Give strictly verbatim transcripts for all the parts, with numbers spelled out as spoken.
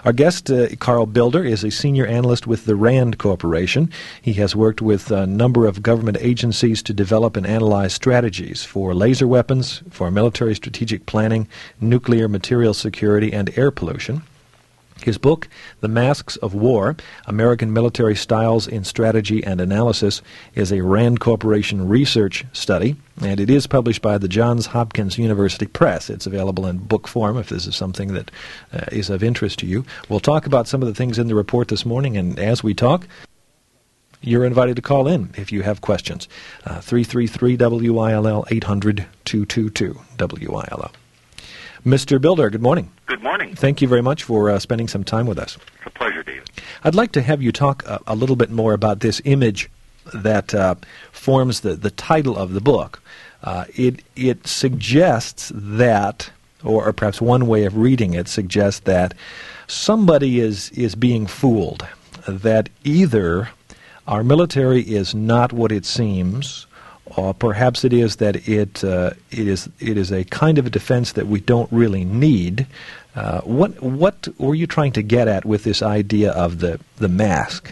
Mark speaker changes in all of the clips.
Speaker 1: Our guest, uh, Carl Bilder, is a senior analyst with the RAND Corporation. He has worked with a number of government agencies to develop and analyze strategies for laser weapons, for military strategic planning, nuclear material security, and air pollution. His book, The Masks of War, American Military Styles in Strategy and Analysis, is a RAND Corporation research study, and it is published by the Johns Hopkins University Press. It's available in book form if this is something that uh, is of interest to you. We'll talk about some of the things in the report this morning, and as we talk, you're invited to call in if you have questions. Uh, three three three W I L L, eight hundred, two two two, W I L L. Mister Bilder, good morning.
Speaker 2: Good morning.
Speaker 1: Thank you very much for uh, spending some time with us.
Speaker 2: It's a pleasure, David.
Speaker 1: I'd like to have you talk a, a little bit more about this image that uh, forms the, the title of the book. Uh, it it suggests that, or, or perhaps one way of reading it suggests that somebody is, is being fooled, that either our military is not what it seems, or perhaps it is that it uh, it is it is a kind of a defense that we don't really need. Uh, what what were you trying to get at with this idea of the, the mask?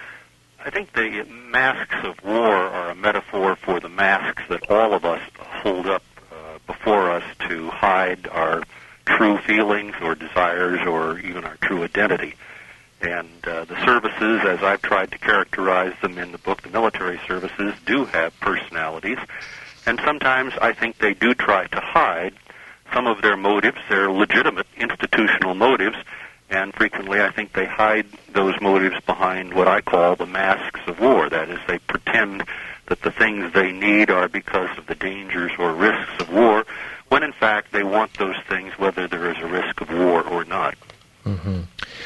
Speaker 2: I think the masks of war are a metaphor for the masks that all of us hold up uh, before us to hide our true feelings or desires or even our true identity. And uh, the services, as I've tried to characterize them in the book, the military services, do have personalities. And sometimes I think they do try to hide some of their motives, their legitimate institutional motives. And frequently I think they hide those motives behind what I call the masks of war. That is, they pretend that the things they need are because of the dangers or risks of war, when in fact they want those things whether there is a risk of war or not.
Speaker 1: Mm-hmm.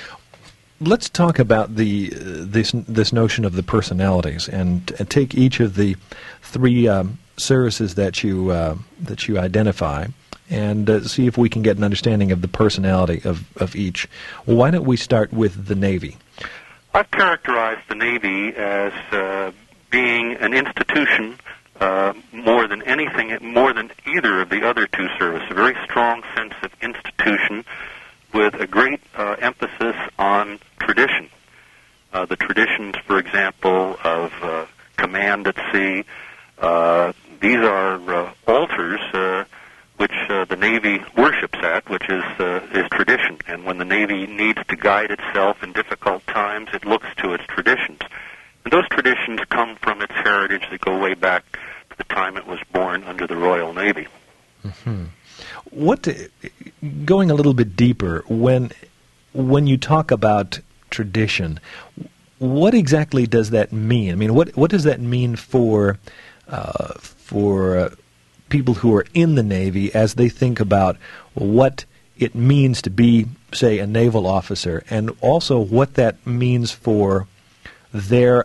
Speaker 1: Let's talk about the uh, this this notion of the personalities, and, and take each of the three um, services that you uh, that you identify, and uh, see if we can get an understanding of the personality of, of each. Well, why don't we start with the Navy?
Speaker 2: I've characterized the Navy as uh, being an institution uh, more than anything, more than either of the other two services. A very strong sense of institution, with a great uh, emphasis on tradition. Uh, the traditions, for example, of uh, command at sea. Uh, these are uh, altars uh, which uh, the Navy worships at, which is uh, is tradition. And when the Navy needs to guide itself in difficult times, it looks to its traditions. And those traditions come from its heritage that go way back to the time it was born under the Royal Navy.
Speaker 1: Mm-hmm. What, going a little bit deeper, when when you talk about tradition, what exactly does that mean? I mean, what what does that mean for uh, for uh, people who are in the Navy as they think about what it means to be, say, a naval officer, and also what that means for their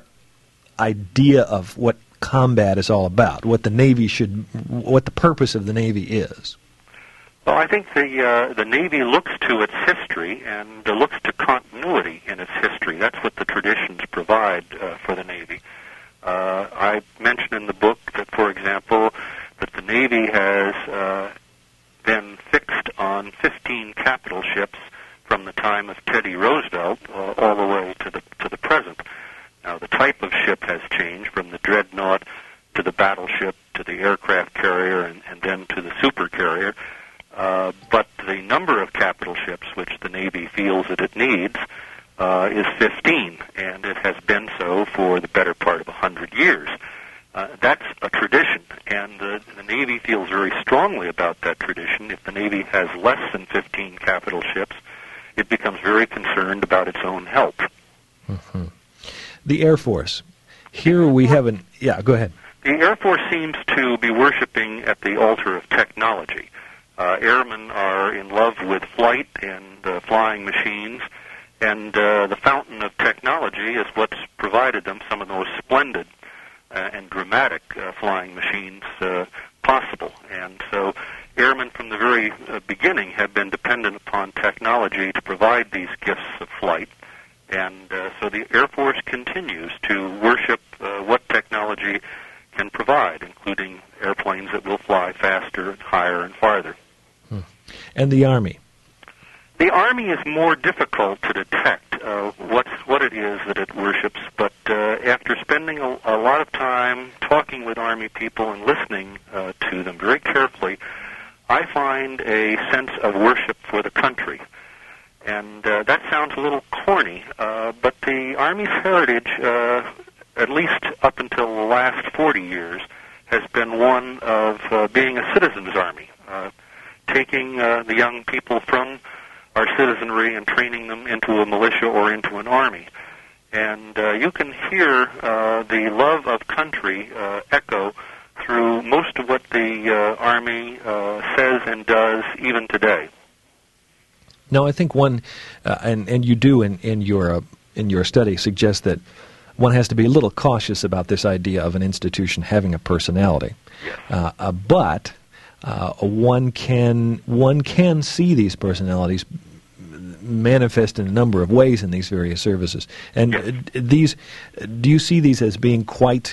Speaker 1: idea of what combat is all about, what the Navy should, what the purpose of the Navy is?
Speaker 2: Well, I think the uh, the Navy looks to its history and uh, looks to continuity in its history. That's what the traditions provide uh, for the Navy. Uh, I mentioned in the book that, for example, that the Navy has uh, been fixed on fifteen capital ships from the time of Teddy Roosevelt uh, all the way to the to the present. Now, the type of ship has changed from the dreadnought to the battleship to the aircraft carrier and, and then to the supercarrier. Uh, but the number of capital ships which the Navy feels that it needs uh, is fifteen, and it has been so for the better part of one hundred years. Uh, that's a tradition, and uh, the Navy feels very strongly about that tradition. If the Navy has less than fifteen capital ships, it becomes very concerned about its own health.
Speaker 1: Mm-hmm. The Air Force. Here we have an... Yeah, go ahead.
Speaker 2: The Air Force seems to be worshiping at the altar of technology. Uh, airmen are in love with flight and uh, flying machines, and uh, the fountain of technology is what's provided them some of the most splendid uh, and dramatic uh, flying machines uh, possible. And so airmen from the very uh, beginning have been dependent upon technology to provide these gifts of flight. And uh, so the Air Force continues to worship uh, what technology can provide, including airplanes that will fly faster and higher and farther.
Speaker 1: Hmm. And the Army?
Speaker 2: The Army is more difficult to detect uh, what's, what it is that it worships, but uh, after spending a, a lot of time talking with Army people and listening uh, to them very carefully, I find a sense of worship for the country. And uh, that sounds a little corny, uh, but the Army's heritage, uh, at least up until the last forty years, has been one of uh, being a citizens' army, uh, taking uh, the young people from our citizenry and training them into a militia or into an army. And uh, you can hear uh, the love of country uh, echo through most of what the uh, Army uh, says and does even today.
Speaker 1: No, I think one, uh, and and you do in in your uh, in your study suggest that one has to be a little cautious about this idea of an institution having a personality.
Speaker 2: Yes.
Speaker 1: Uh, uh, but uh, one can one can see these personalities manifest in a number of ways in these various services. And
Speaker 2: yes.
Speaker 1: uh, these, do you see these as being quite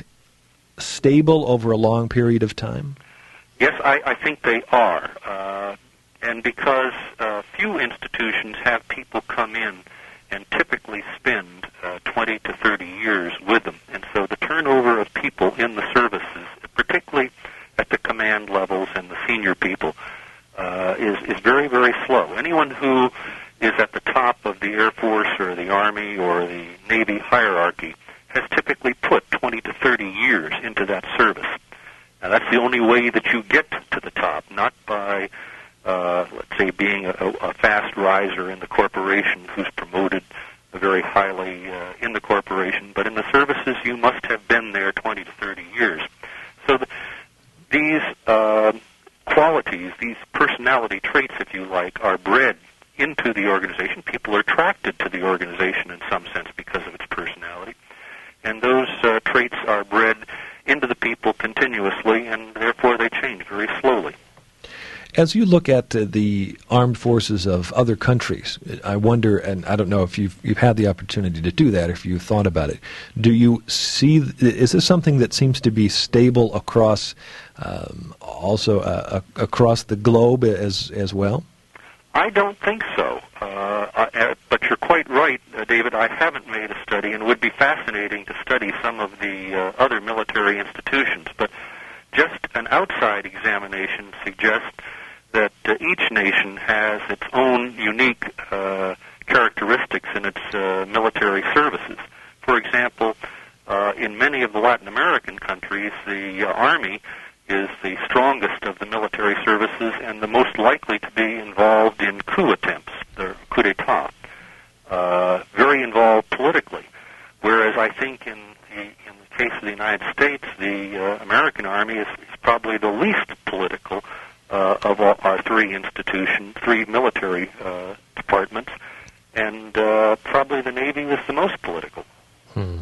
Speaker 1: stable over a long period of time?
Speaker 2: Yes, I, I think they are. Uh, and because uh, few institutions have people come in and typically spend uh, twenty to thirty years with them. And so the turnover of people in the services, particularly at the command levels and the senior people, uh, is, is very, very slow. Anyone who is at the top of the Air Force or the Army or the Navy hierarchy has typically put twenty to thirty years into that service. Now, that's the only way that you get to the top, not by, uh, let's say, being a, a fast riser in the corporation who's promoted very highly uh, in the corporation, but in the services you must have been there twenty to thirty years. So the, these uh, qualities, these personality traits, if you like, are bred into the organization. People are attracted to the organization in some sense because of its personality. And those uh, traits are bred into the people continuously, and therefore they change very slowly.
Speaker 1: As you look at uh, the armed forces of other countries, I wonder, and I don't know if you've, you've had the opportunity to do that, if you've thought about it, do you see, is this something that seems to be stable across, um, also uh, uh, across the globe as as well?
Speaker 2: I don't think so, uh, I, but you're quite right, uh, David. I haven't made a study, and it would be fascinating to study some of the uh, other military institutions, but just an outside examination suggests that uh, each nation has its own unique uh, characteristics in its uh, military services. For example, uh, in many of the Latin American countries, the uh, Army is the strongest of the military services and the most likely to be involved in coup attempts, the coup d'etat, uh, very involved politically. Whereas I think in the, in the case of the United States, the uh, American Army is, is probably the least political uh, of all our three institutions, three military uh, departments, and uh, probably the Navy is the most political.
Speaker 1: Hmm.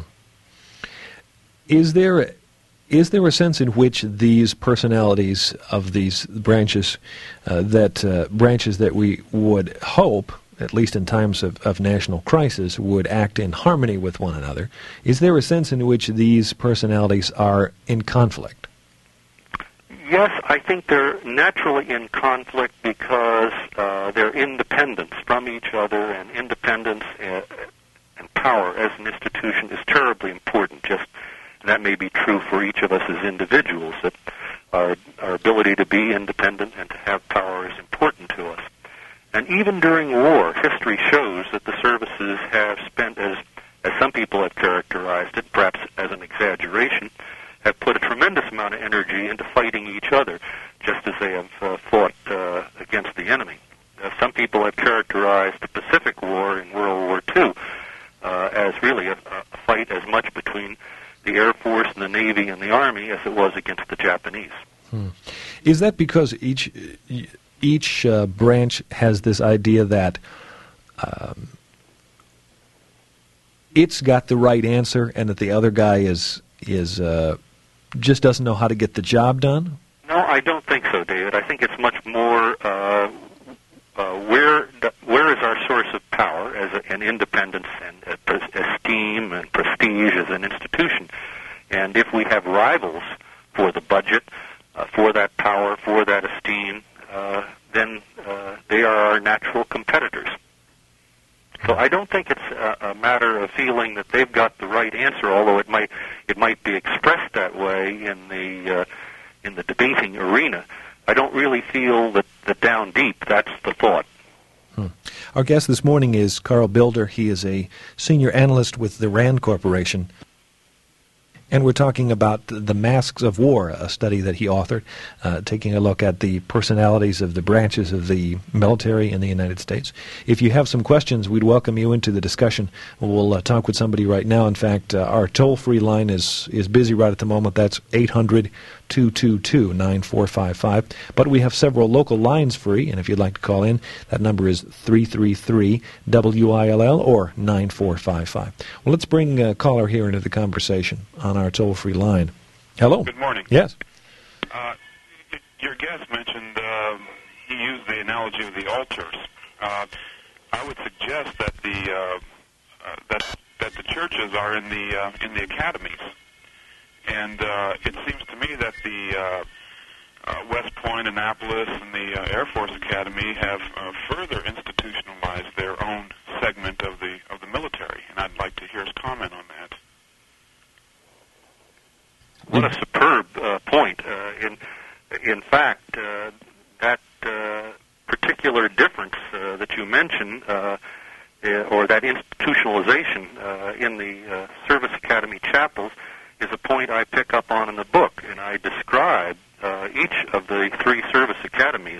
Speaker 1: Is there a Is there a sense in which these personalities of these branches, uh, that uh, branches that we would hope, at least in times of, of national crisis, would act in harmony with one another? Is there a sense in which these personalities are in conflict?
Speaker 2: Yes, I think they're naturally in conflict because uh, their independence from each other and independence and, and power as an institution is terribly important. Just And that may be true for each of us as individuals, that our, our ability to be independent and to have power is important to us. And even during war, history shows that the services have spent, as, as some people have characterized it, perhaps as an exaggeration, have put a tremendous amount of energy into fighting each other, just as they have uh, fought uh, against the enemy. Uh, some people have characterized the Pacific War in World War Two uh, as really a, a fight as much between the Air Force and the Navy and the Army as it was against the Japanese.
Speaker 1: Hmm. Is that because each each uh, branch has this idea that um, it's got the right answer and that the other guy is is uh, just doesn't know how to get the job done?
Speaker 2: No, I don't think so, David. I think it's much more uh, uh, where where is our source of power as a, an independence and uh, esteem and prestige as an institution. And if we have rivals for the budget, uh, for that power, for that esteem, uh, then uh, they are our natural competitors. So I don't think it's a, a matter of feeling that they've got the right answer, although it might it might be expressed that way in the uh, in the debating arena. I don't really feel that, that down deep that's the thought.
Speaker 1: Hmm. Our guest this morning is Carl Bilder. He is a senior analyst with the RAND Corporation. And we're talking about The Masks of War, a study that he authored, uh, taking a look at the personalities of the branches of the military in the United States. If you have some questions, we'd welcome you into the discussion. We'll uh, talk with somebody right now. In fact, uh, our toll-free line is, is busy right at the moment. That's eight hundred, two two two, nine four five five. But we have several local lines free, and if you'd like to call in, that number is three three three W I L L or nine four five five. Well, let's bring a caller here into the conversation on our toll-free line. Hello.
Speaker 3: Good morning.
Speaker 1: Yes.
Speaker 3: Uh, your guest mentioned uh, he used the analogy of the altars. Uh, I would suggest that the uh, uh, that that the churches are in the uh, in the academies, and uh, it seems to me that the uh, uh, West Point, Annapolis, and the uh, Air Force Academy have uh, further institutionalized their own segment of the of the military, and I'd like to hear his comment on that.
Speaker 2: What a superb uh, point. Uh, in in fact, uh, that uh, particular difference uh, that you mentioned, uh, or that institutionalization uh, in the uh, Service Academy chapels, is a point I pick up on in the book, and I describe uh, each of the three service academies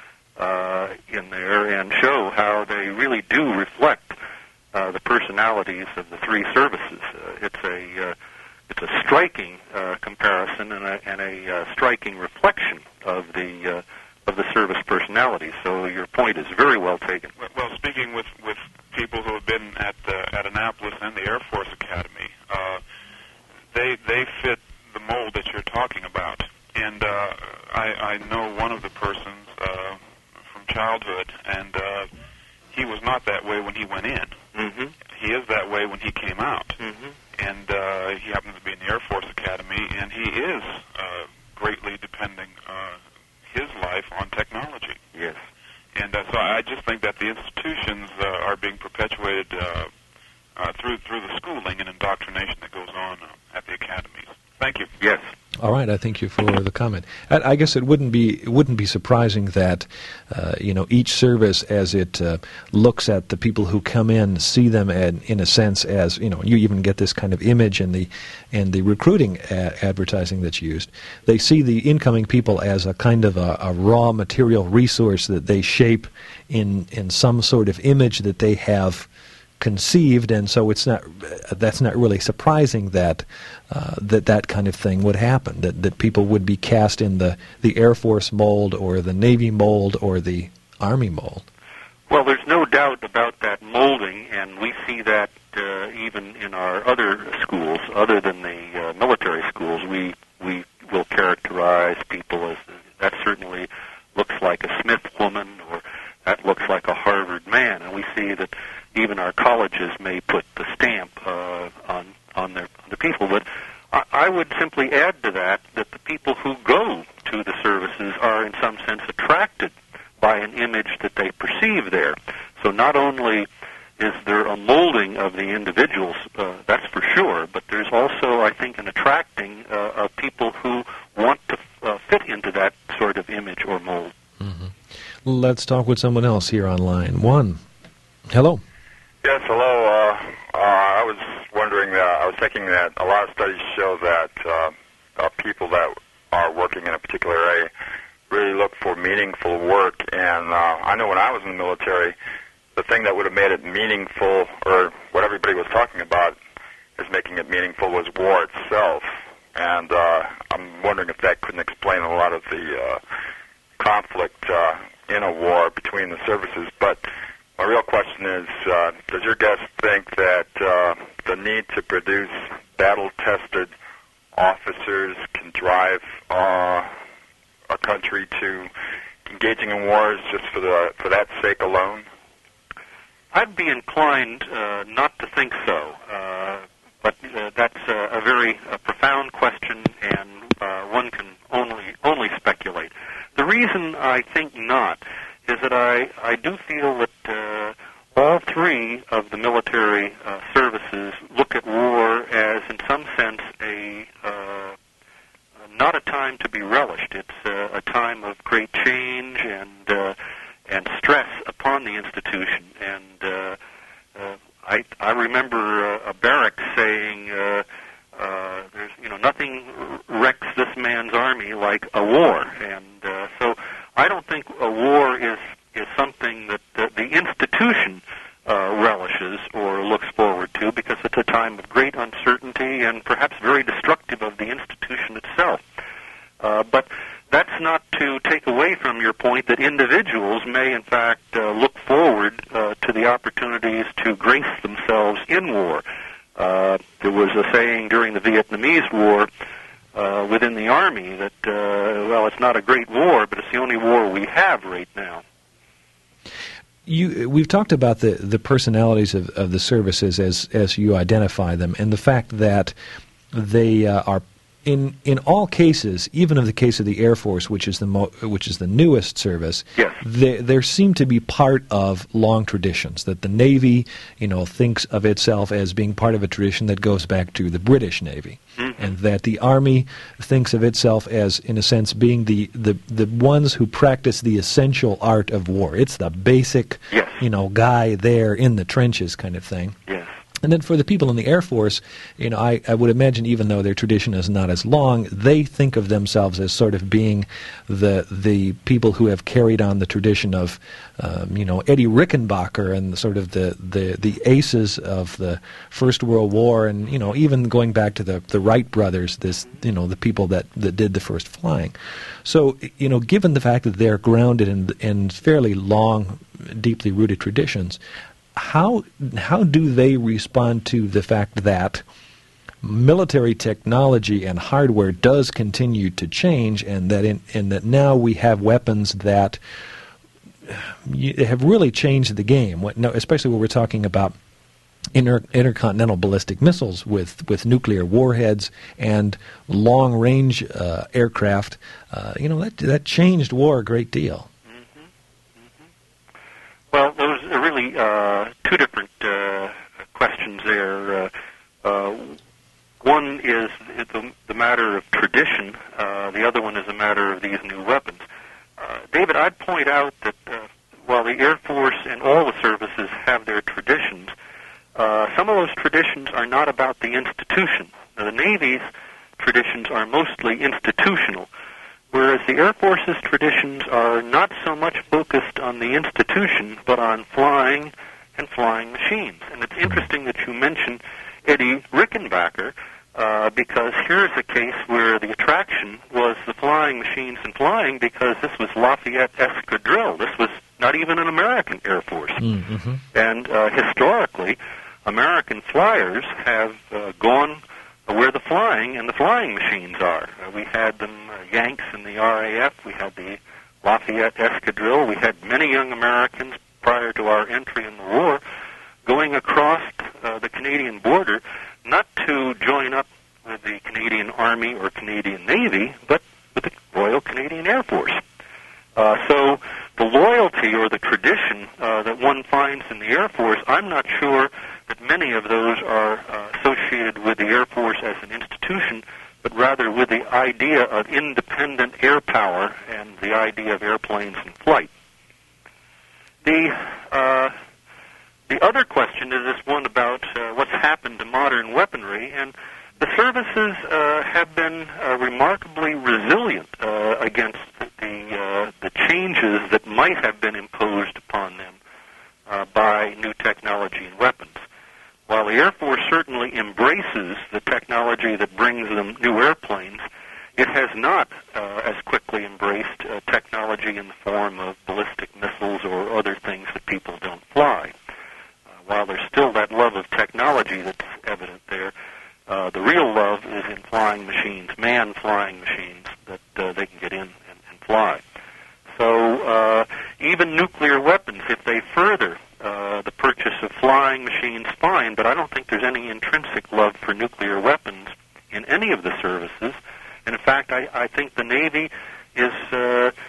Speaker 2: uh, in there and show how they really do reflect uh, the personalities of the three services. Uh, it's a uh, It's a striking uh, comparison and a, and a uh, striking reflection of the uh, of the service personalities. So your point is very well taken.
Speaker 3: Well, speaking with, with people who have been at uh, at Annapolis and the Air Force Academy, uh, they they fit the mold that you're talking about. And uh, I, I know one of the persons uh, from childhood, and uh, he was not that way when he went in.
Speaker 2: Mm-hmm.
Speaker 3: He is that way when he came out.
Speaker 2: Mm-hmm.
Speaker 3: And uh, he happens to be in the Air Force Academy, and he is uh, greatly depending uh, his life on technology.
Speaker 2: Yes.
Speaker 3: And uh, so I just think that the institutions uh, are being perpetuated uh, uh, through through the schooling and indoctrination that goes on uh, at the academies. Thank you.
Speaker 2: Yes.
Speaker 1: All right, I thank you for the comment. I, I guess it wouldn't be it wouldn't be surprising that uh, you know each service, as it uh, looks at the people who come in, see them at, in a sense as you know you even get this kind of image in the in the recruiting a- advertising that's used. They see the incoming people as a kind of a, a raw material resource that they shape in in some sort of image that they have conceived, and so it's not that's not really surprising that uh, that that kind of thing would happen, that that people would be cast in the the Air Force mold or the Navy mold or the Army mold.
Speaker 2: Well, there's no doubt about that molding, and we see that uh, even in our other schools, other than the uh, military schools. We we will characterize people as that certainly looks like a Smith woman, or that looks like a Harvard man, and we see that even our colleges may put the stamp uh, on on their the people. But I, I would simply add to that that the people who go to the services are in some sense attracted by an image that they perceive there. So not only is there a molding of the individuals, uh, that's for sure, but there's also, I think, an attracting uh, of people who want to uh, fit into that sort of image or mold.
Speaker 1: Mm-hmm. Let's talk with someone else here on line one. Hello.
Speaker 4: Yes, hello. Uh, uh, I was wondering that, I was thinking that a lot of studies show that uh, uh, people that are working in a particular area really look for meaningful work. And uh, I know when I was in the military, the thing that would have made it meaningful, or what everybody was talking about as making it meaningful, was war itself. And uh, I'm wondering if that couldn't explain a lot of the uh, conflict uh, in a war between the services. But my real question is, uh, does your guest think that uh, the need to produce battle-tested officers can drive uh, a country to engaging in wars just for the for that sake alone?
Speaker 2: I'd be inclined uh, not to think so, uh, but uh, that's uh, a very uh, profound question, and uh, one can only only speculate. The reason I think not that I, I do feel that uh, all three of the military uh, services look at war as, in some sense, a uh, not a time to be relished. It's uh, a time of great change and uh, and stress upon the institution. And uh, uh, I, I remember uh, a barrack saying, uh, uh, "There's you know nothing wrecks this man's army like a war." And uh, so I don't think a war is is something that the, the institution uh, relishes or looks forward to, because it's a time of great uncertainty and perhaps very destructive of the institution itself. Uh, but that's not to take away from your point that individuals may, in fact, uh, look forward uh, to the opportunities to grace themselves in war. Uh, there was a saying during the Vietnamese War uh, within the Army that, uh, well, it's not a great war, but it's the only war we have right now.
Speaker 1: You, we've talked about the, the personalities of, of the services as as you identify them, and the fact that they uh, are in in all cases, even in the case of the Air Force, which is the mo- which is the newest service,
Speaker 2: yes.
Speaker 1: they they seem to be part of long traditions. That the Navy, you know, thinks of itself as being part of a tradition that goes back to the British Navy, mm-hmm. and that the Army thinks of itself as, in a sense, being the the the ones who practice the essential art of war. It's the basic,
Speaker 2: yes.
Speaker 1: you know, guy there in the trenches kind of thing.
Speaker 2: Yes.
Speaker 1: And then for the people in the Air Force, you know, I, I would imagine, even though their tradition is not as long, they think of themselves as sort of being the the people who have carried on the tradition of, um, you know, Eddie Rickenbacker and sort of the, the, the aces of the First World War, and, you know, even going back to the, the Wright brothers, this, you know, the people that, that did the first flying. So, you know, given the fact that they're grounded in, in fairly long, deeply rooted traditions, How how do they respond to the fact that military technology and hardware does continue to change, and that in and that now we have weapons that have really changed the game? What, no, especially when we're talking about inter, intercontinental ballistic missiles with, with nuclear warheads and long range uh, aircraft. Uh, you know, that that changed war a great deal.
Speaker 2: Well, those are really uh, two different uh, questions there. Uh, uh, one is the, the matter of tradition. Uh, the other one is a matter of these new weapons. Uh, David, I'd point out that uh, while the Air Force and all the services have their traditions, uh, some of those traditions are not about the institution. Now, the Navy's traditions are mostly institutional, whereas the Air Force's traditions are not so much focused on the institution, but on flying and flying machines. And it's interesting that you mentioned Eddie Rickenbacker, uh, because here's a case where the attraction was the flying machines and flying, because this was Lafayette Escadrille. This was not even an American Air Force.
Speaker 1: Mm-hmm.
Speaker 2: And uh, historically, American flyers have uh, gone where the flying and the flying machines are. Uh, we had them, uh, Yanks in the R A F, we had the Lafayette Escadrille, we had many young Americans prior to our entry in the war going across uh, the Canadian border, not to join up with the Canadian Army or Canadian Navy, but with the Royal Canadian Air Force. Uh, so the loyalty or the tradition uh, that one finds in the Air Force, I'm not sure that many of those are uh, associated with the Air Force as an institution, but rather with the idea of independent air power and the idea of airplanes in flight. The uh, the other question is this one about uh, what's happened to modern weaponry, and the services uh, have been uh, remarkably resilient uh, against the uh, the changes that might have been imposed upon them uh, by new technology and weapons. While the Air Force certainly embraces the technology that brings them new airplanes, it has not uh, as quickly embraced uh, technology in the form of ballistic missiles or other things that people don't fly. Uh, while there's still that love of technology that's evident there, uh, the real love is in flying machines, manned flying machines that uh, they can get in and, and fly. So uh, even nuclear weapons, if they further Uh, the purchase of flying machines, fine, but I don't think there's any intrinsic love for nuclear weapons in any of the services. And in fact, I, I think the Navy is uh,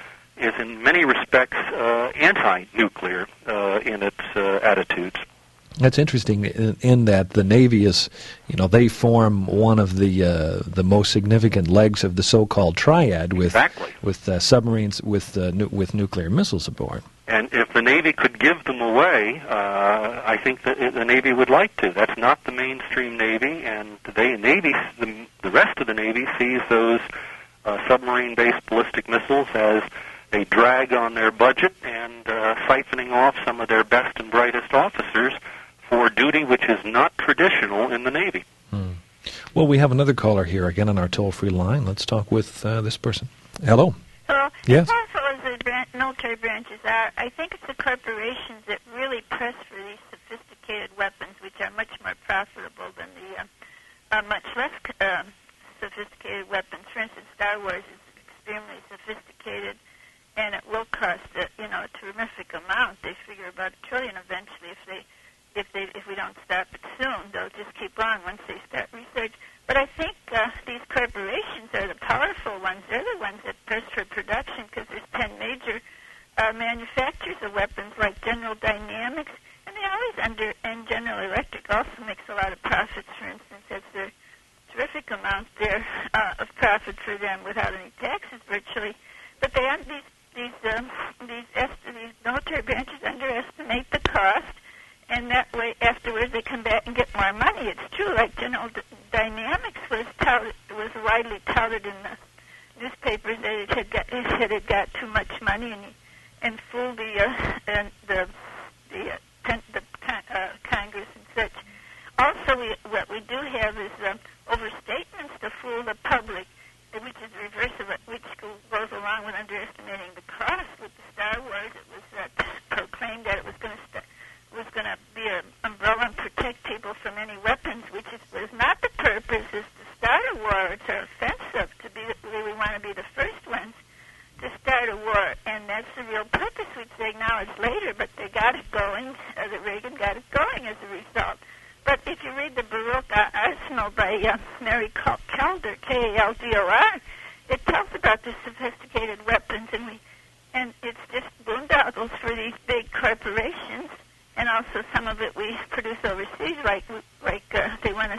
Speaker 2: is in many respects uh, anti-nuclear uh, in its uh, attitudes.
Speaker 1: That's interesting in, in that the Navy is, you know, they form one of the uh, the most significant legs of the so-called triad with
Speaker 2: exactly.
Speaker 1: with uh, submarines with uh, nu- with nuclear missiles aboard.
Speaker 2: And if the Navy could give them away, uh, I think that the Navy would like to. That's not the mainstream Navy, and the Navy, the, the rest of the Navy sees those uh, submarine-based ballistic missiles as a drag on their budget and uh, siphoning off some of their best and brightest officers for duty which is not traditional in the Navy.
Speaker 1: Hmm. Well, we have another caller here again on our toll-free line. Let's talk with uh, this person. Hello.
Speaker 5: Hello.
Speaker 1: Yes.
Speaker 5: As powerful as the bran- military branches are, I think it's the corporations that really press for these sophisticated weapons, which are much more profitable than the uh, uh, much less uh, sophisticated weapons. For instance, Star Wars is extremely sophisticated, and it will cost uh, you know a terrific amount. They figure about a trillion eventually if they if they if we don't stop it soon. They'll just keep on once they start research. But I think uh, these corporations are the powerful ones. They're the ones that press for production because there's ten major uh, manufacturers of weapons like General Dynamics, and they always under and General Electric also makes a lot of profits. For instance, that's their terrific amount there uh, of profit for them without any taxes virtually. But they these these um, these est- these military branches underestimate the cost. And that way, afterwards, they come back and get more money. It's true, like General D- Dynamics was touted, was widely touted in the newspapers that it had got, it had it got too much money and and fooled the uh, and the the uh, ten, the uh, Congress and such. Also, we, what we do have is um, overstatements to fool the public, which is the reverse of it, which goes along with underestimating the cost. With the Star Wars, it was uh, proclaimed that it was going to st- was going to be an umbrella and protect people from any weapons, which is was not the purpose. Is to start a war. It's offensive to be. We want to be the first ones to start a war, and that's the real purpose, which they acknowledge later. But they got it going. Uh, that Reagan got it going as a result. But if you read the Baruch Arsenal by uh, Mary Kelder, K A L D O R, it tells about the sophisticated weapons, and we and it's just boondoggles for these big corporations. And also some of it we produce overseas, like like uh, they want to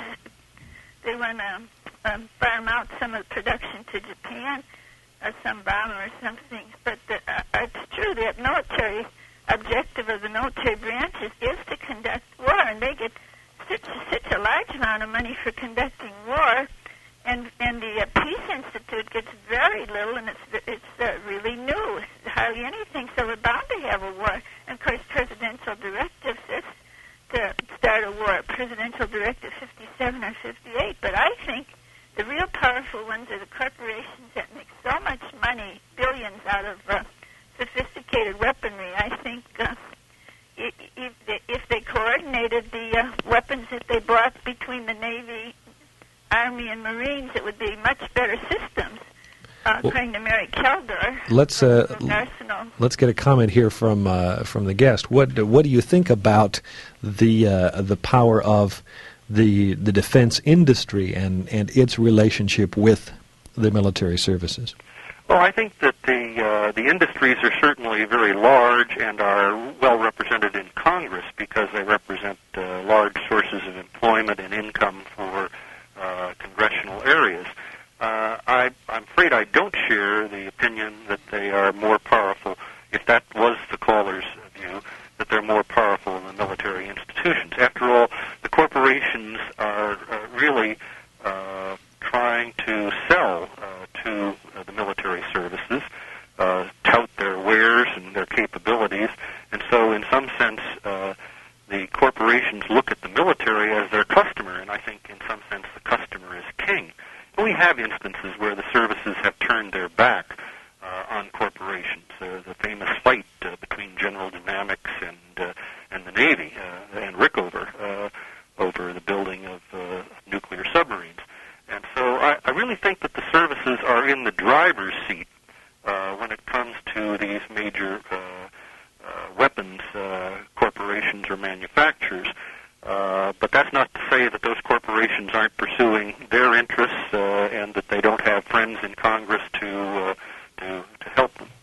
Speaker 5: they want to um, um, farm out some of the production to Japan, or some bomber or something. But the, uh, it's true that military objective of the military branches is to conduct war, and they get such such a large amount of money for conducting war, and and the uh, Peace Institute gets very little, and it's it's uh, really new, it's hardly anything. So we're bound to have a war. And of course, presidential directive says to start a war, Presidential Directive fifty-seven or fifty-eight. But I think the real powerful ones are the corporations that make so much money, billions, out of uh, sophisticated weaponry. I think uh, if, they, if they coordinated the uh, weapons that they bought between the Navy, Army, and Marines, it would be much better systems. Uh,
Speaker 1: well,
Speaker 5: according to Mary Kelder,
Speaker 1: let's uh,
Speaker 5: Arsenal.
Speaker 1: let's get a comment here from uh, from the guest. What what do you think about the uh, the power of the the defense industry and, and its relationship with the military services?
Speaker 2: Well, I think that the uh, the industries are certainly very large and are well represented in Congress because they represent uh, large sources of employment and income for uh, congressional areas. Uh, I, I'm afraid I don't share the opinion that they are more powerful, if that was the caller's view, that they're more powerful than military institutions. After all, the corporations are uh, really uh, trying to sell uh, to uh, the military services, uh, tout their wares and their capabilities, and so in some sense uh, the corporations look at the military as their customer, and I think in some sense the customer is king. We have instances where the services have turned their back uh, on corporations. Uh, the famous fight uh, between General Dynamics and uh, and the Navy uh, and Rickover uh, over the building of uh, nuclear submarines. And so I, I really think that the services are in the driver's seat uh, when it comes to these major uh, uh, weapons uh, corporations or manufacturers. Uh, but that's not to say that those corporations aren't pursuing their interests uh, and that they don't have friends in Congress to uh, to, to help them.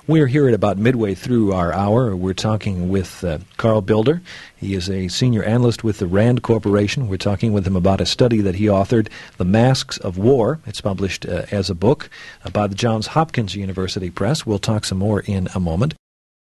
Speaker 1: We're here at about midway through our hour. We're talking with uh, Carl Bilder. He is a senior analyst with the RAND Corporation. We're talking with him about a study that he authored, The Masks of War. It's published uh, as a book uh, by the Johns Hopkins University Press. We'll talk some more in a moment.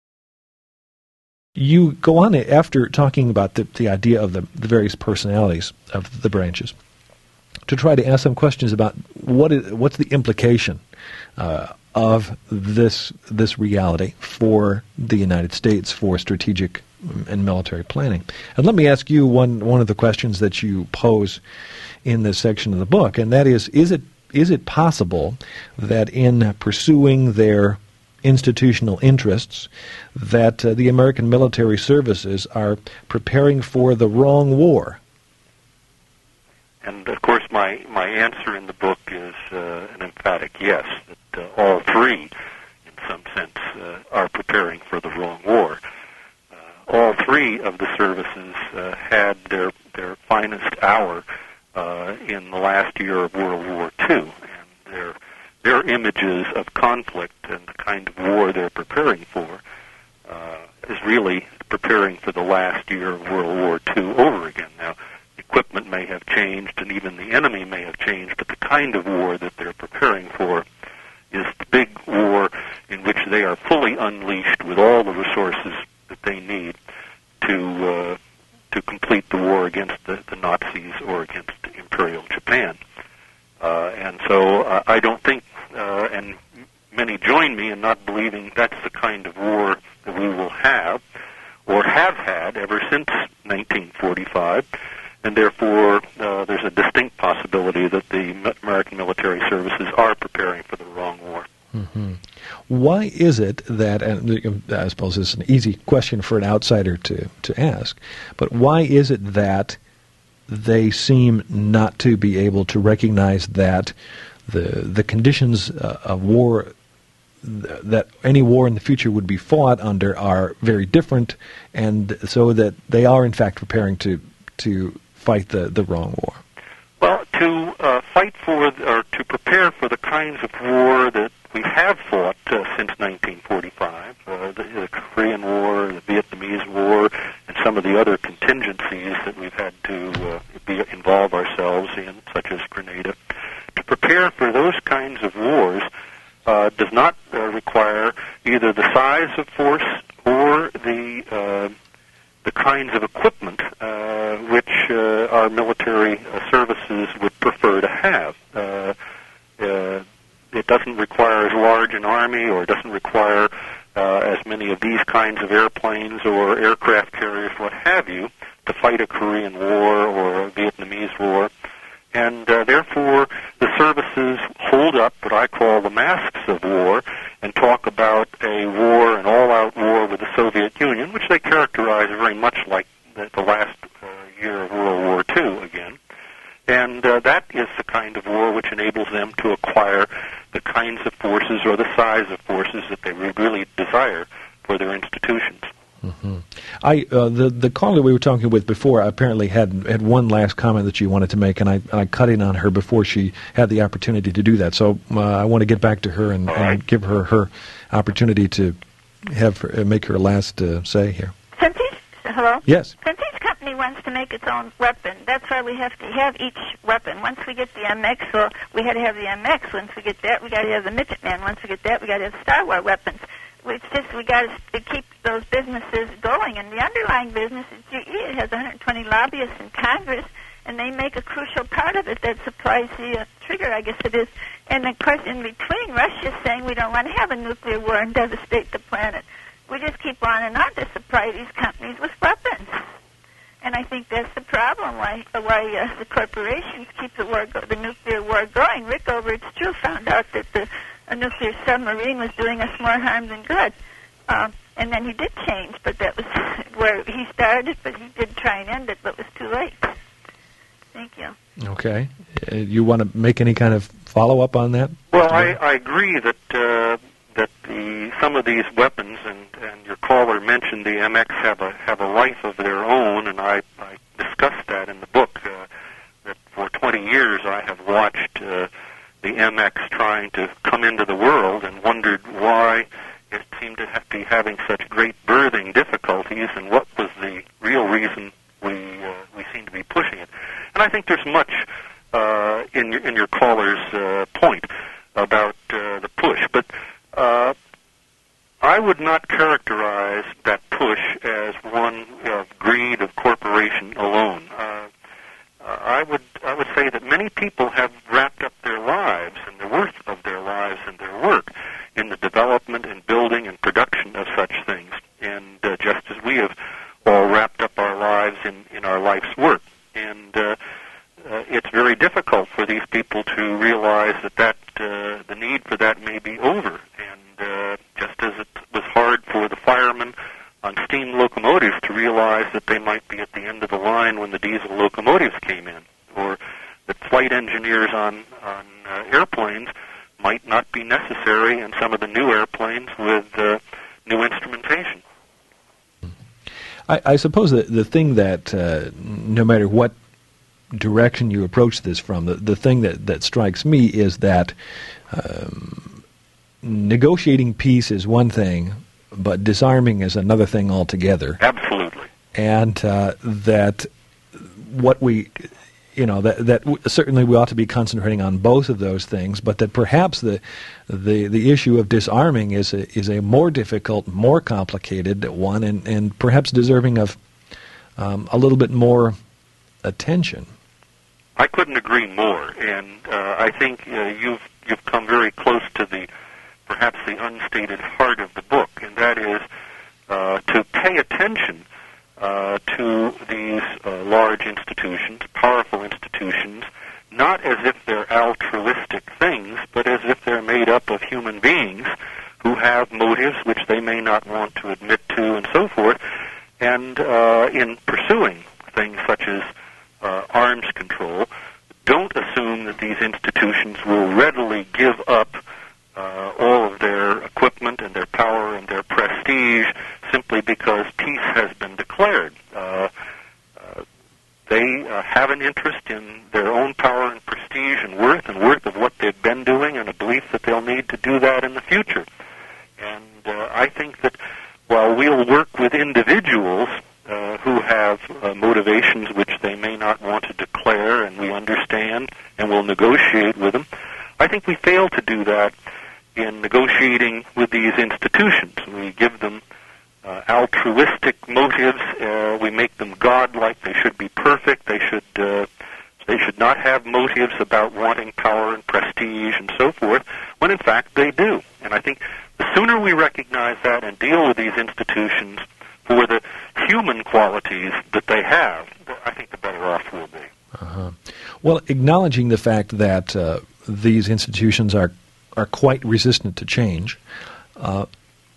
Speaker 1: You go on after talking about the, the idea of the, the various personalities of the branches to try to ask some questions about what is, what's the implication uh, of this this reality for the United States for strategic and military planning. And let me ask you one one of the questions that you pose in this section of the book, and that is, is it is it possible that in pursuing their institutional interests that uh, the American military services are preparing for the wrong war?
Speaker 2: And, of course, my, my answer in the book is uh, an emphatic yes, that uh, all three, in some sense, uh, are preparing for the wrong war. Uh, all three of the services uh, had their, their finest hour uh, in the last year of World War Two, and their, their images of conflict and the kind of war they're preparing for uh, is really preparing for the last year of World War Two over again. Now, equipment may have changed, and even the enemy may have changed, but the kind of war that they're preparing for is the big war in which they are fully unleashed with all the resources that they need to uh, to complete the war against the, the Nazis or against Imperial Japan. Uh, and so uh, I don't think, uh, and many join me in not believing that's the kind of war that we will have or have had ever since nineteen forty-five. And therefore, uh, there's a distinct possibility that the American military services are preparing for the wrong war.
Speaker 1: Mm-hmm. Why is it that, and I suppose this is an easy question for an outsider to, to ask, but why is it that they seem not to be able to recognize that the the conditions uh, of war, th- that any war in the future would be fought under, are very different, and so that they are in fact preparing to to fight the, the wrong war?
Speaker 2: Well, to uh, fight for, or to prepare for the kinds of war that we have fought uh, since nineteen forty-five, uh, the, the Korean War, the Vietnamese War, and some of the other contingencies that we've had to uh, be, involve ourselves in, such as Grenada, to prepare for those kinds of wars uh, does not uh, require either the size of force or the uh, the kinds of equipment uh, which uh, our military uh, services would prefer to have. Uh, uh, it doesn't require as large an army, or it doesn't require uh, as many of these kinds of airplanes or aircraft carriers, what have you, to fight a Korean War or a Vietnamese War. And uh, therefore, the services hold up what I call the masks of war and talk about a war, an all-out war with the Soviet Union, which they characterize very much like the, the last uh, year of World War Two again. And uh, that is the kind of war which enables them to acquire the kinds of forces or the size of forces that they really desire for their institutions.
Speaker 1: Mm-hmm. I uh, the the caller we were talking with before apparently had had one last comment that she wanted to make, and I and I cut in on her before she had the opportunity to do that. So uh, I want to get back to her and,
Speaker 2: right.
Speaker 1: and give her her opportunity to have her, uh, make her last uh, say here.
Speaker 5: Since each, hello?
Speaker 1: Yes.
Speaker 5: Since each company wants to make its own weapon, that's why we have to have each weapon. Once we get the M X, well, we had to have the M X. Once we get that, we got to have the Midget Man. Once we get that, we got to have Star Wars weapons. It's just we got to keep those businesses going, and the underlying business is G E. It has one hundred twenty lobbyists in Congress, and they make a crucial part of it that supplies the uh, trigger, I guess it is. And of course, in between, Russia's saying we don't want to have a nuclear war and devastate the planet. We just keep on and on to supply these companies with weapons. And I think that's the problem, why why uh, the corporations keep the war, go- the nuclear war going. Rickover, it's true, found out that the a nuclear submarine was doing us more harm than good. Uh, and then he did change, but that was where he started, but he did try and end it, but it was too late. Thank you.
Speaker 1: Okay. Uh, you want to make any kind of follow-up on that?
Speaker 2: Well, I, I agree that uh, that the some of these weapons, and, and your caller mentioned the M X have a have a life of their own, and I, I discussed that in the book, uh, that for twenty years I have watched uh, the M X trying to come into the world and wondered why it we having such great birthing difficulties, and what was the real reason we uh, we seem to be pushing it? And I think there's much uh, in your, in your caller's uh, point about uh, the push, but uh, I would not characterize that push as one of greed of corporation alone. Uh, I would I would say that many people have wrapped up their lives and the worth of their lives and their work in the development and building and production of such things. And uh, just as we have all wrapped up our lives in, in our life's work. And uh, uh, it's very difficult for these people to realize that, that uh, the need for that may be over. And uh, just as it was hard for the firemen on steam locomotives to realize that they might be at the end of the line when the diesel locomotives came in, or that flight engineers on, on uh, airplanes might not be necessary in some of the new airplanes with uh, new instrumentation.
Speaker 1: I, I suppose that the thing that, uh, no matter what direction you approach this from, the, the thing that, that strikes me is that um, negotiating peace is one thing, but disarming is another thing altogether.
Speaker 2: Absolutely.
Speaker 1: And uh, that what we... You know, that that w- certainly we ought to be concentrating on both of those things, but that perhaps the the, the issue of disarming is a, is a more difficult, more complicated one, and, and perhaps deserving of um, a little bit more attention.
Speaker 2: I couldn't agree more, and uh, I think uh, you've you've come very close to the perhaps the unstated heart of the book, and that is uh, to pay attention Uh, to these uh, large institutions, powerful institutions, not as if they're altruistic things, but as if they're made up of human beings who have motives which they may not want to admit to, and so forth. And uh, in pursuing things such as uh, arms control, don't assume that these institutions will readily give up uh, all of their equipment and their power and their prestige simply because peace has been declared. Uh, uh, they uh, have an interest in their own power and prestige and worth and worth of what they've been doing, and a belief that they'll need to do that in the future. And uh, I think that while we'll work with individuals uh, who have uh, motivations which they may not want to declare, and we understand and will negotiate with them, I think we fail to do that in negotiating with these institutions. We give them uh, altruistic motives. Uh, we make them godlike. They should be perfect. They should uh, they should not have motives about wanting power and prestige and so forth, when in fact they do. And I think the sooner we recognize that and deal with these institutions for the human qualities that they have, I think the better off we'll be.
Speaker 1: Uh-huh. Well, acknowledging the fact that uh, these institutions are are quite resistant to change. Uh,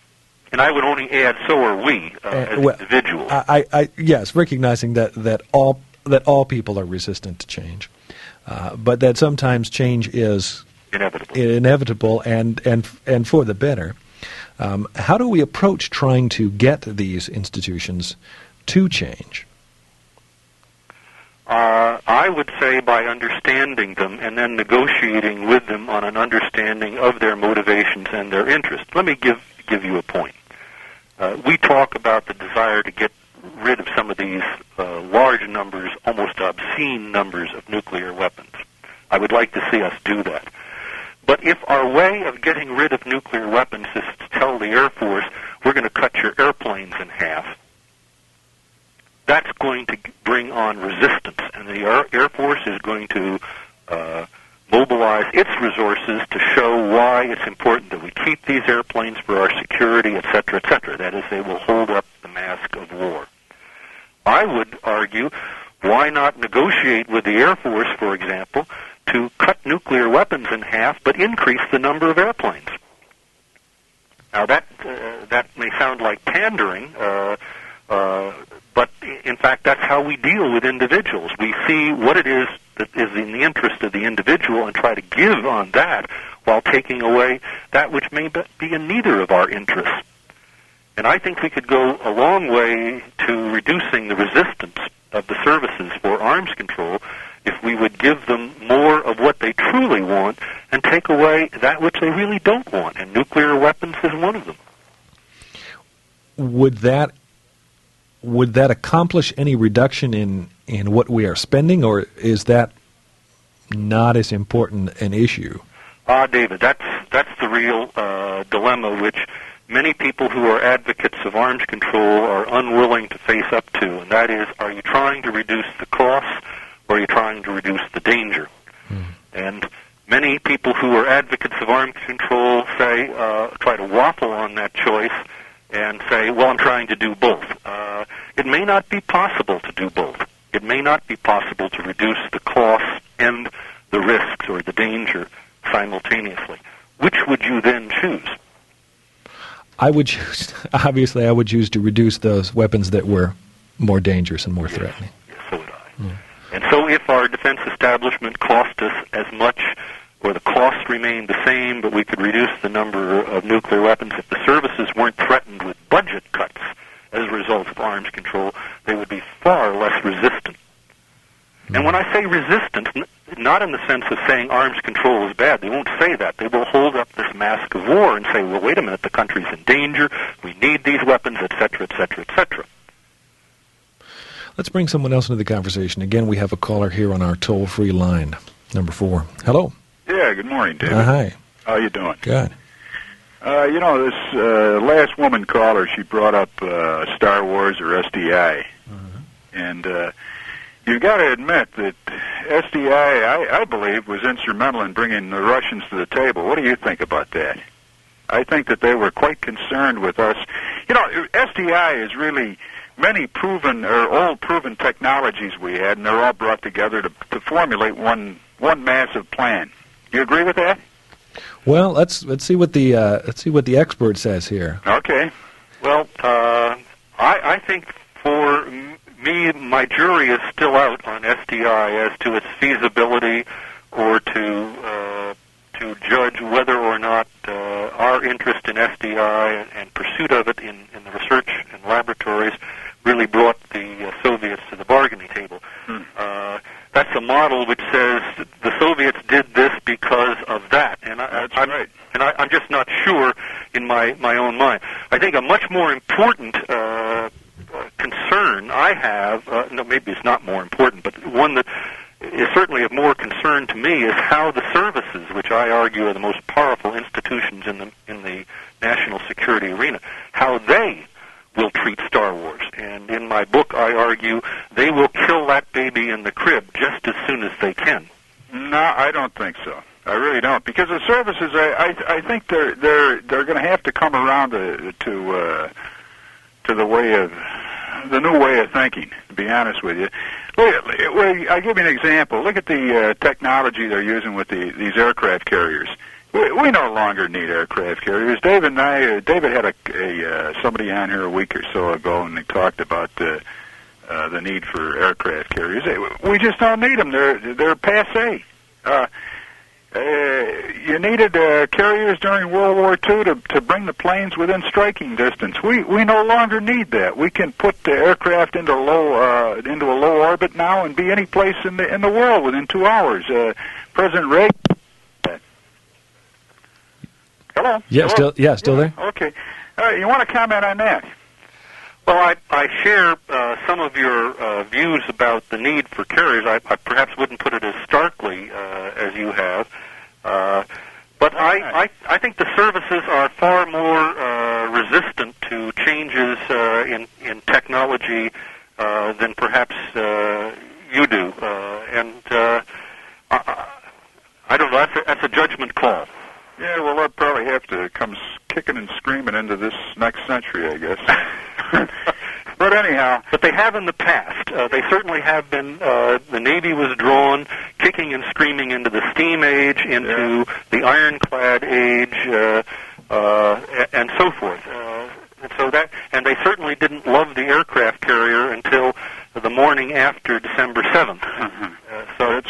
Speaker 2: and I would only add, so are we uh, as
Speaker 1: well,
Speaker 2: individuals.
Speaker 1: I, I, yes, recognizing that, that all that all people are resistant to change, uh, but that sometimes change is
Speaker 2: inevitable,
Speaker 1: inevitable, and and and for the better. Um, how do we approach trying to get these institutions to change?
Speaker 2: Uh, I would say by understanding them and then negotiating with them on an understanding of their motivations and their interests. Let me give give you a point. Uh, we talk about the desire to get rid of some of these uh, large numbers, almost obscene numbers of nuclear weapons. I would like to see us do that. But if our way of getting rid of nuclear weapons is to tell the Air Force, we're going to cut your airplanes in half, that's going to bring on resistance, and the Air Force is going to uh, mobilize its resources to show why it's important that we keep these airplanes for our security, et cetera, et cetera. That is, they will hold up the mask of war. I would argue, why not negotiate with the Air Force, for example, to cut nuclear weapons in half, but increase the number of airplanes? Now, that uh, that may sound like pandering, uh, uh, but in fact, that's how we deal with individuals. We see what it is that is in the interest of the individual and try to give on that while taking away that which may be in neither of our interests. And I think we could go a long way to reducing the resistance of the services for arms control if we would give them more of what they truly want and take away that which they really don't want, and nuclear weapons is one of them.
Speaker 1: would that would that accomplish any reduction in, in what we are spending, or is that not as important an issue?
Speaker 2: Ah, David, that's that's the real uh, dilemma, which many people who are advocates of arms control are unwilling to face up to, and that is, are you trying to reduce the costs, or are you trying to reduce the danger? Hmm. And many people who are advocates of arms control say, uh, try to waffle on that choice and say, well, I'm trying to do both. Uh, it may not be possible to do both. It may not be possible to reduce the costs and the risks or the danger simultaneously. Which would you then choose?
Speaker 1: I would choose, obviously, I would choose to reduce those weapons that were more dangerous and more threatening.
Speaker 2: Yes, so would I. Yeah. And so if our defense establishment cost us as much, or the costs remained the same, but we could reduce the number of nuclear weapons, if the services weren't threatened with budget cuts as a result of arms control, they would be far less resistant. Mm-hmm. And when I say resistant, n- not in the sense of saying arms control is bad. They won't say that. They will hold up this mask of war and say, well, wait a minute, the country's in danger, we need these weapons, et cetera, et cetera, et cetera.
Speaker 1: Let's bring someone else into the conversation. Again, we have a caller here on our toll-free line, number four. Hello.
Speaker 6: Yeah, good morning, David.
Speaker 1: Uh, hi.
Speaker 6: How you doing?
Speaker 1: Good.
Speaker 6: Uh, you know, this uh, last woman caller, she brought up uh, Star Wars or S D I. Uh-huh. And uh, you've got to admit that S D I, I, I believe, was instrumental in bringing the Russians to the table. What do you think about that? I think that they were quite concerned with us. You know, S D I is really many proven or old proven technologies we had, and they're all brought together to, to formulate one one massive plan. You agree with that?
Speaker 1: Well, let's let's see what the uh, let's see what the expert says here.
Speaker 6: Okay.
Speaker 2: Well, uh, I, I think for me, my jury is still out on S D I as to its feasibility, or to uh, to judge whether or not uh, our interest in S D I and, and pursuit of it in, in the research and laboratories really brought the uh, Soviets to the bargaining table. Hmm. Uh, that's a model which says the Soviets did this because of that, and I,
Speaker 6: that's
Speaker 2: I'm,
Speaker 6: right.
Speaker 2: And I, I'm just not sure in my, my own mind. I think a much more important uh, concern I have, uh, no, maybe it's not more important, but one that is certainly of more concern to me is how the services, which I argue are the most powerful institutions in the in the national security arena, how they will treat Star Wars. And in my book, I argue they will kill that baby in the crib just as soon as they can.
Speaker 6: No, I don't think so. I really don't, because the services, I I, I think they're they're they're going to have to come around to to uh, to the way of the new way of thinking. To be honest with you, look, I'll give you an example. Look at the uh, technology they're using with the these aircraft carriers. We, we no longer need aircraft carriers. David and I, uh, David had a, a uh, somebody on here a week or so ago, and they talked about uh, uh, the need for aircraft carriers. We just don't need them. They're they're passé. Uh, uh, you needed uh, carriers during World War Two to to bring the planes within striking distance. We we no longer need that. We can put the aircraft into low uh, into a low orbit now and be any place in the in the world within two hours. Uh, President Reagan. Hello?
Speaker 1: Yeah,
Speaker 6: Hello?
Speaker 1: still, yeah, still
Speaker 6: yeah.
Speaker 1: there?
Speaker 6: Okay. Uh, you want to comment on that?
Speaker 2: Well, I, I share uh, some of your uh, views about the need for carriers. I, I perhaps wouldn't put it as starkly uh, as you have. Uh, but I, I, I think the services are far more uh, resistant to changes uh, in, in technology uh, than perhaps uh, you do. Uh, and uh, I, I don't know, that's a, that's a judgment call.
Speaker 6: Yeah, well, they'll probably have to come kicking and screaming into this next century, I guess. But anyhow.
Speaker 2: But they have in the past. Uh, they certainly have been. Uh, the Navy was drawn kicking and screaming into the steam age, into yeah. the ironclad age, uh, uh, and so forth. Uh, and so that, and they certainly didn't love the aircraft carrier until the morning after December seventh.
Speaker 6: Mm-hmm.
Speaker 2: Uh, so
Speaker 6: that's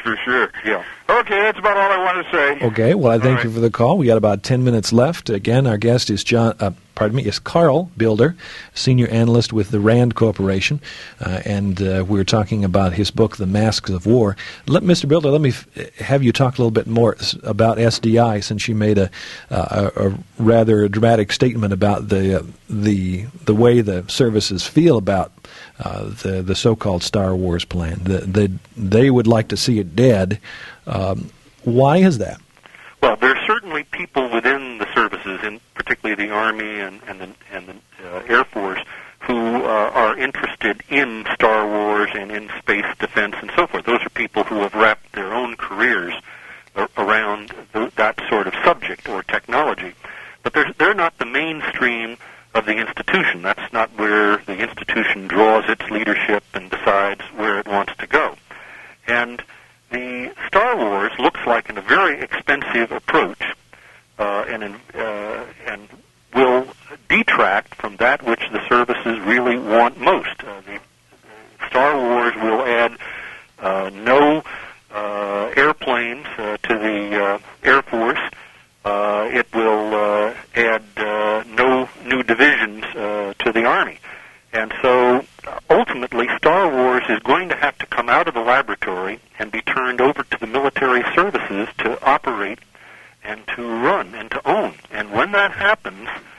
Speaker 6: for sure.
Speaker 2: Yeah.
Speaker 6: Okay, that's about all I want to say.
Speaker 1: Okay, well, I thank
Speaker 6: All
Speaker 1: you
Speaker 6: right.
Speaker 1: for the call. We got about ten minutes left. Again, our guest is John. Uh, pardon me, is Carl Bilder, senior analyst with the Rand Corporation, uh, and uh, we're talking about his book, The Masks of War. Let, Mister Bilder, let me f- have you talk a little bit more s- about S D I, since you made a, uh, a, a rather dramatic statement about the uh, the the way the services feel about uh, the the so-called Star Wars plan. The, the, they would like to see it dead. Um, why is that?
Speaker 2: Well, there are certainly people within the services, in particularly the Army and, and the, and the uh, Air Force, who uh, are interested in Star Wars and in space defense and so forth. Those are people who have wrapped their own careers a- around th- that sort of subject or technology. But they're, they're not the mainstream of the institution. That's not where the institution draws its leadership and decides where it wants to go. And the Star Wars looks like a very expensive approach, uh, and uh, and will detract from that which the services really want most. Uh, the Star Wars will add uh, no uh, airplanes uh, to the uh, Air Force. Uh, it will uh, add uh, no new divisions uh, to the Army. And so, ultimately, Star Wars is going to have to come out of the laboratory and be turned over to the military services to operate and to run and to own. And when that happens, uh,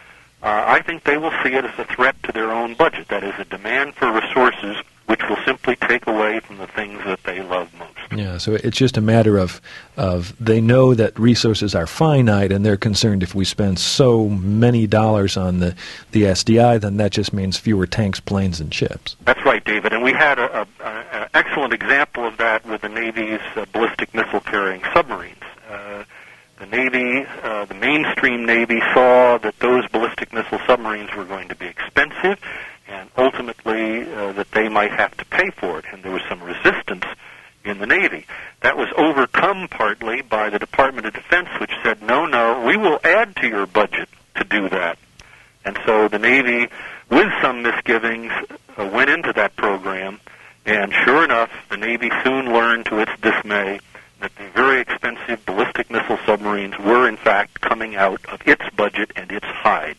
Speaker 2: I think they will see it as a threat to their own budget. That is, a demand for resources which will simply take away from the things that they love most.
Speaker 1: Yeah, so it's just a matter of, of they know that resources are finite, and they're concerned if we spend so many dollars on the, the S D I, then that just means fewer tanks, planes, and ships.
Speaker 2: That's right, David. And we had an excellent example of that with the Navy's uh, ballistic missile-carrying submarines. Uh, the Navy, uh, the mainstream Navy, saw that those ballistic missile submarines were going to be expensive, and ultimately uh, that they might have to pay for it. And there was some resistance in the Navy. That was overcome partly by the Department of Defense, which said, no, no, we will add to your budget to do that. And so the Navy, with some misgivings, uh, went into that program, and sure enough, the Navy soon learned to its dismay that the very expensive ballistic missile submarines were, in fact, coming out of its budget and its hide.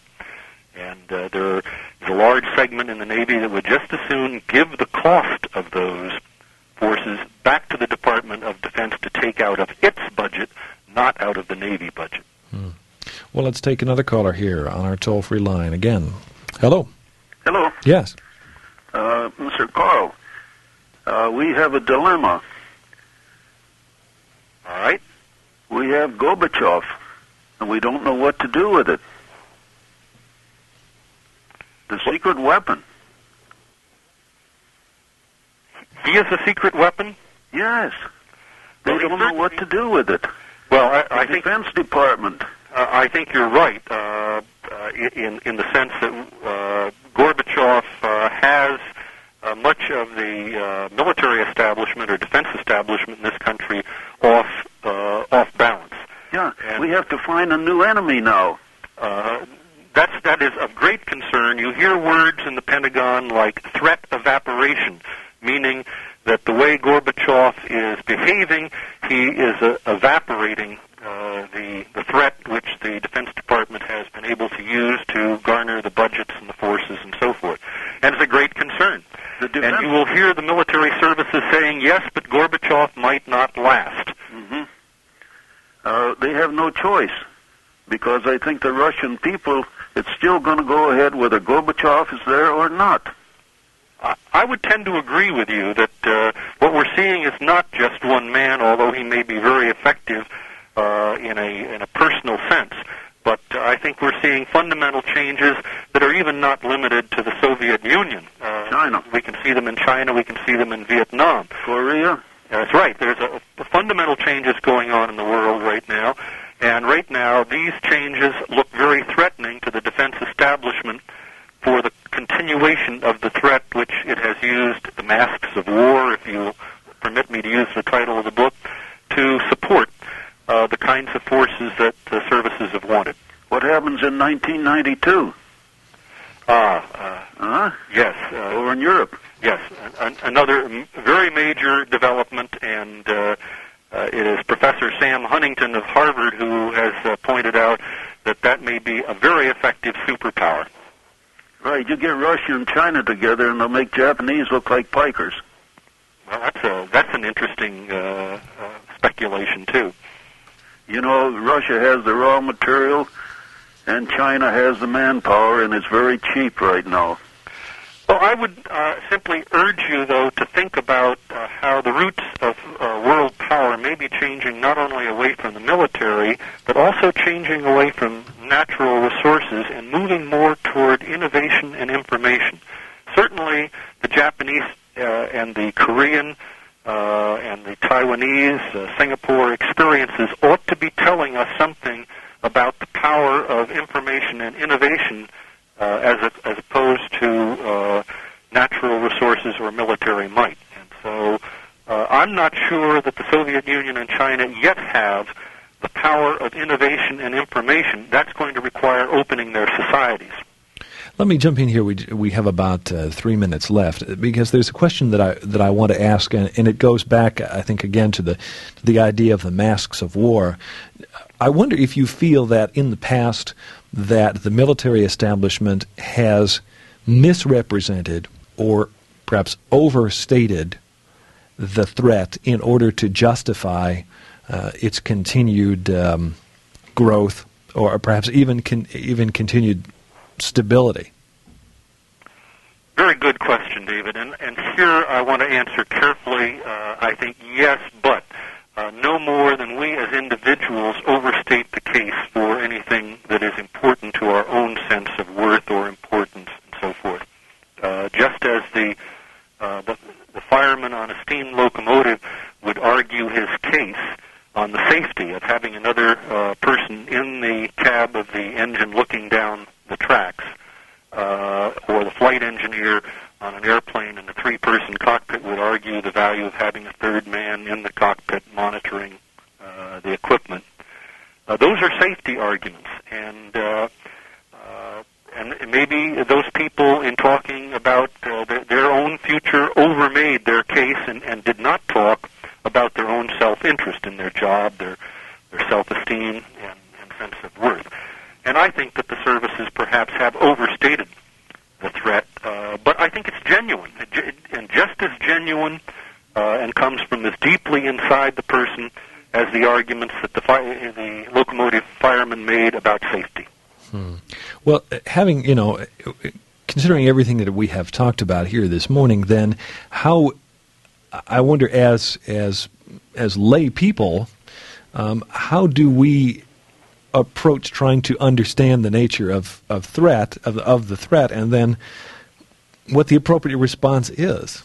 Speaker 2: And uh, there is a large segment in the Navy that would just as soon give the cost of those forces back to the Department of Defense to take out of its budget, not out of the Navy budget.
Speaker 1: Hmm. Well, let's take another caller here on our toll-free line. Again, hello.
Speaker 7: Hello.
Speaker 1: Yes.
Speaker 7: Uh, Mister Carl, uh, we have a dilemma.
Speaker 2: All right.
Speaker 7: We have Gorbachev, and we don't know what to do with it. The secret weapon.
Speaker 2: He is a secret weapon?
Speaker 7: Yes. They
Speaker 2: Well, he
Speaker 7: don't know what to do with it.
Speaker 2: Well, I,
Speaker 7: The
Speaker 2: I think
Speaker 7: Defense Department.
Speaker 2: uh, I think you're right uh, uh, in in the sense that uh, Gorbachev uh, has uh, much of the uh, military establishment or defense establishment in this country off uh, off balance.
Speaker 7: Yeah,
Speaker 2: And-
Speaker 7: we have to find a new enemy now.
Speaker 2: Uh, that's that is of great concern. You hear words in the Pentagon like threat evaporation, meaning that the way Gorbachev is behaving, he is uh, evaporating uh, the the threat which the Defense Department has been able to use to garner the budgets and the forces and so forth. And it's a great concern.
Speaker 7: The
Speaker 2: And
Speaker 7: defense.
Speaker 2: you will hear the military services saying, yes, but Gorbachev might not last.
Speaker 7: hmm Uh, they have no choice, because I think the Russian people, it's still going to go ahead whether Gorbachev is there or not.
Speaker 2: I I would tend to agree with you that uh, what we're seeing is not just one man, although he may be very effective uh, in a in a personal sense. But uh, I think we're seeing fundamental changes that are even not limited to the Soviet Union. Uh,
Speaker 7: China.
Speaker 2: We can see them in China. We can see them in Vietnam.
Speaker 7: Korea.
Speaker 2: That's right. There's a, a fundamental changes going on in the world right now. And right now, these changes look very threatening to the defense establishment for the continuation of the threat which it has used, the masks of war, if you permit me to use the title of the book, to support uh, the kinds of forces that the services have wanted.
Speaker 7: What happens in nineteen ninety-two?
Speaker 2: Ah, uh,
Speaker 7: Huh?
Speaker 2: yes. Uh,
Speaker 7: Over in Europe.
Speaker 2: Yes, an, an, another m- very major development, and uh, uh, it is Professor Sam Huntington of Harvard who has uh, pointed out that that may be a very effective superpower.
Speaker 7: Right, you get Russia and China together and they'll make Japanese look like pikers.
Speaker 2: Well, that's a that's an interesting uh, uh, speculation too.
Speaker 7: You know, Russia has the raw material and China has the manpower, and it's very cheap right now.
Speaker 2: Well, I would uh, simply urge you, though, to think about uh, how the roots of uh, world power may be changing not only away from the military, but also changing away from natural resources and moving more toward innovation and information. Certainly, the Japanese uh, and the Korean uh, and the Taiwanese, uh, Singapore experiences ought to be telling us something about the power of information and innovation uh, as, a, as opposed to uh, natural resources or military might. And so uh, I'm not sure that the Soviet Union and China yet have the power of innovation and information. That's going to require opening their societies.
Speaker 1: Let me jump in here. We we have about uh, three minutes left, because there's a question that I that I want to ask, and, and it goes back, I think, again to the to the idea of the masks of war. I wonder if you feel that in the past that the military establishment has misrepresented or perhaps overstated the threat in order to justify uh, its continued um, growth, or perhaps even con- even continued stability.
Speaker 2: Very good question, David. And, and here I want to answer carefully. Uh, I think yes, but uh, no more than we as individuals overstate the case for anything that is important to our own sense of worth or importance and so forth. Uh, just as the, uh, the the fireman on a steam locomotive would argue his case on the safety of having another uh, person in the cab of the engine looking down the tracks, uh, or the flight engineer on an airplane in a three-person cockpit would argue the value of having a third man in the cockpit monitoring uh, the equipment. Uh, those are safety arguments, and uh, uh, and maybe those people, in talking about uh, their, their own future, overmade their case and, and did not talk about their own self-interest in their job, their their self-esteem, and, and sense of worth. And I think that the services perhaps have overstated the threat, uh, but I think it's genuine, and just as genuine uh, and comes from as deeply inside the person as the arguments that the, fi- the locomotive fireman made about safety.
Speaker 1: Hmm. Well, having, you know, considering everything that we have talked about here this morning, then how, I wonder, as as as lay people, um, how do we approach trying to understand the nature of, of threat of of the threat, and then what the appropriate response is?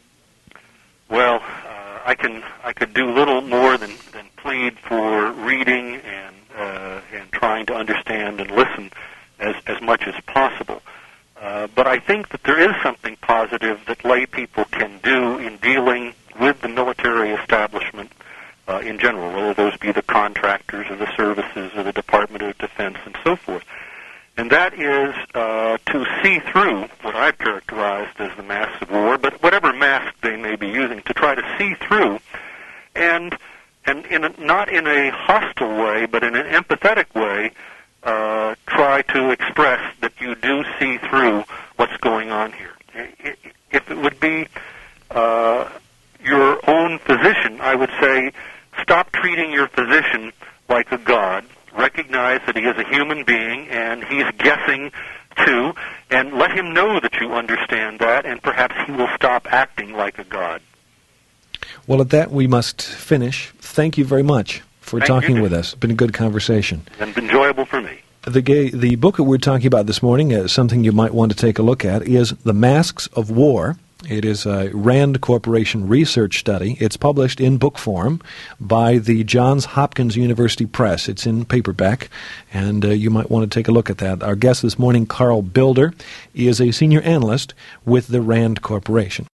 Speaker 2: Well, uh, I can I could do little more than, than plead for reading and uh, and trying to understand and listen as as much as possible. Uh, but I think that there is something positive that lay people can do in dealing with the military establishment uh, in general, whether those be the contractors or the services or the Department of Defense and so forth. And that is uh, to see through what I've characterized as the masks of war, but whatever mask they may be using, to try to see through, and and in a, not in a hostile way, but in an empathetic way, uh, try to express that you do see through what's going on here. If it would be uh, your own physician, I would say, stop treating your physician like a god. Recognize that he is a human being and he's guessing too, and let him know that you understand that, and perhaps he will stop acting like a god.
Speaker 1: Well, at that we must finish. Thank you very much for
Speaker 2: Thank
Speaker 1: talking
Speaker 2: you.
Speaker 1: with us. It's been a good conversation.
Speaker 2: And enjoyable for me.
Speaker 1: The, gay, the book that we're talking about this morning, uh, something you might want to take a look at, is The Masks of War. It is a RAND Corporation research study. It's published in book form by the Johns Hopkins University Press. It's in paperback, and uh, you might want to take a look at that. Our guest this morning, Carl Bilder, is a senior analyst with the RAND Corporation.